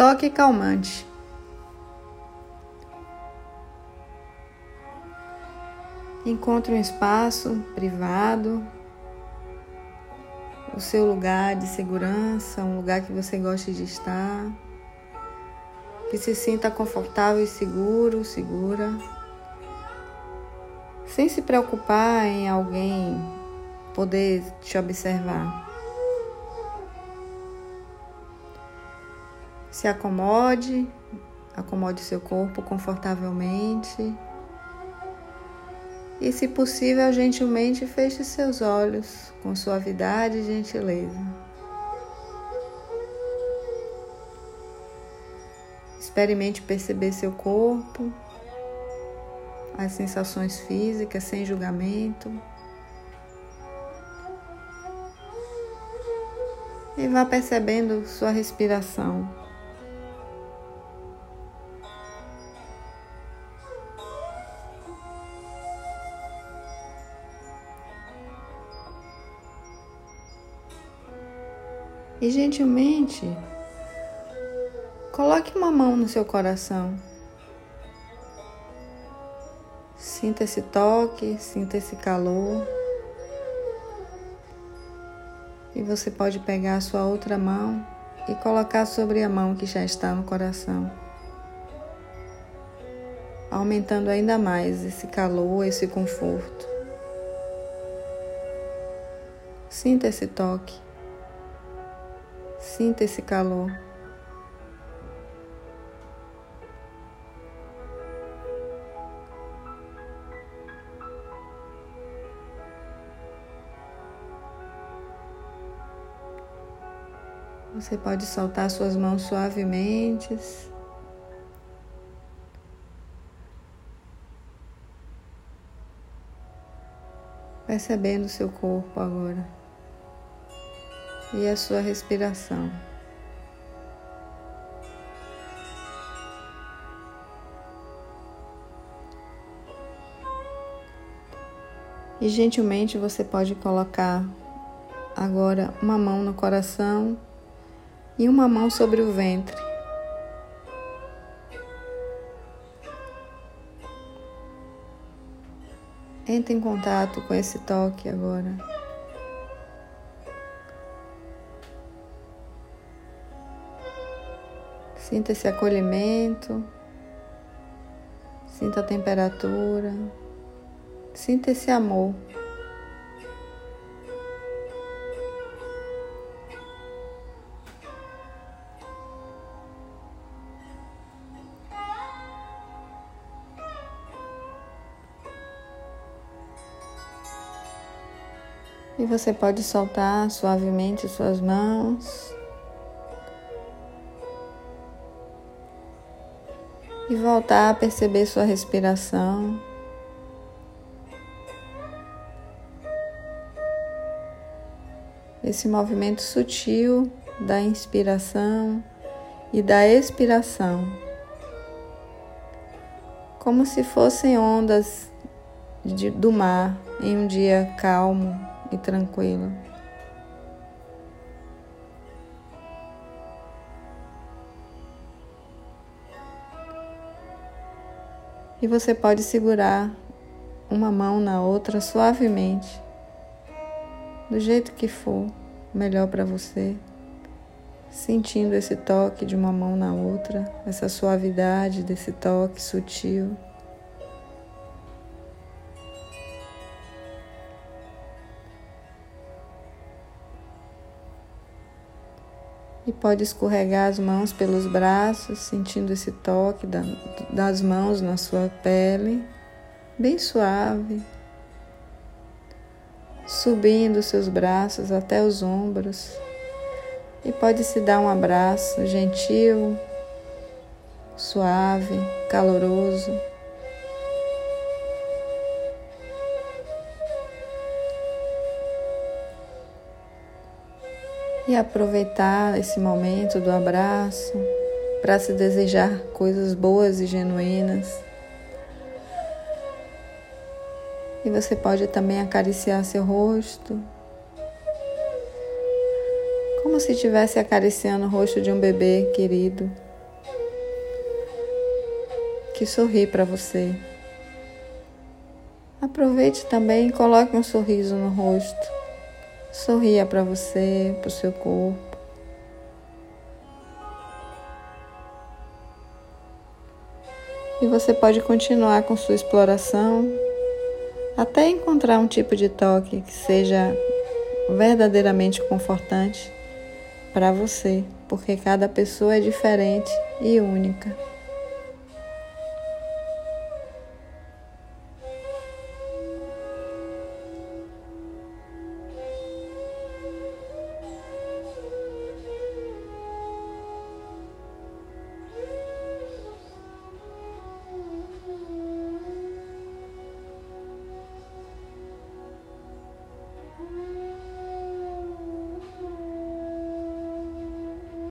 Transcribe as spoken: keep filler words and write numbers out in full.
toque calmante. Encontre um espaço privado, o seu lugar de segurança, um lugar que você goste de estar, que se sinta confortável e seguro, segura, sem se preocupar em alguém poder te observar. Se acomode, acomode seu corpo confortavelmente e, se possível, gentilmente feche seus olhos com suavidade e gentileza. Experimente perceber seu corpo, as sensações físicas sem julgamento. E vá percebendo sua respiração. E gentilmente, coloque uma mão no seu coração. Sinta esse toque, sinta esse calor. E você pode pegar a sua outra mão e colocar sobre a mão que já está no coração, aumentando ainda mais esse calor, esse conforto. Sinta esse toque. Sinta esse calor. Você pode soltar suas mãos suavemente. Percebendo o seu corpo agora. E a sua respiração. E gentilmente você pode colocar agora uma mão no coração e uma mão sobre o ventre. Entre em contato com esse toque agora. Sinta esse acolhimento, sinta a temperatura, sinta esse amor. E você pode soltar suavemente suas mãos. E voltar a perceber sua respiração. Esse movimento sutil da inspiração e da expiração. Como se fossem ondas de, do mar em um dia calmo e tranquilo. E você pode segurar uma mão na outra suavemente, do jeito que for melhor para você, sentindo esse toque de uma mão na outra, essa suavidade desse toque sutil. E pode escorregar as mãos pelos braços, sentindo esse toque da, das mãos na sua pele, bem suave. Subindo seus braços até os ombros. E pode se dar um abraço gentil, suave, caloroso. E aproveitar esse momento do abraço para se desejar coisas boas e genuínas. E você pode também acariciar seu rosto, como se estivesse acariciando o rosto de um bebê querido, que sorri para você. Aproveite também e coloque um sorriso no rosto. Sorria para você, para o seu corpo. E você pode continuar com sua exploração até encontrar um tipo de toque que seja verdadeiramente confortante para você, porque cada pessoa é diferente e única.